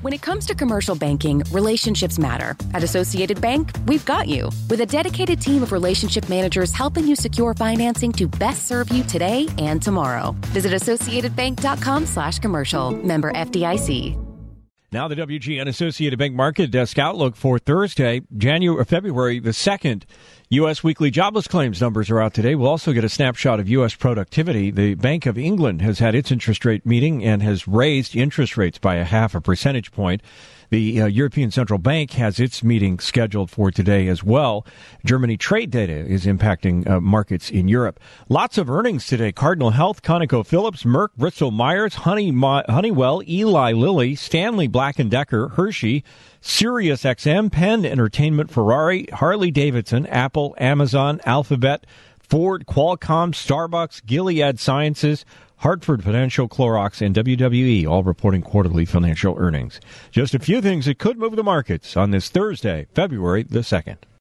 When it comes to commercial banking, relationships matter. At Associated Bank, we've got you. With a dedicated team of relationship managers helping you secure financing to best serve you today and tomorrow. Visit associatedbank.com/commercial. Member FDIC. Now the WGN Associated Bank Market Desk outlook for Thursday, February the 2nd. U.S. weekly jobless claims numbers are out today. We'll also get a snapshot of U.S. productivity. The Bank of England has had its interest rate meeting and has raised interest rates by 0.5 percentage point. The European Central Bank has its meeting scheduled for today as well. Germany trade data is impacting markets in Europe. Lots of earnings today. Cardinal Health, ConocoPhillips, Merck, Bristol Myers, Honeywell, Eli Lilly, Stanley Black & Decker, Hershey, SiriusXM, Penn Entertainment, Ferrari, Harley-Davidson, Apple, Amazon, Alphabet, Ford, Qualcomm, Starbucks, Gilead Sciences, Hartford Financial, Clorox, and WWE, all reporting quarterly financial earnings. Just a few things that could move the markets on this Thursday, February the 2nd.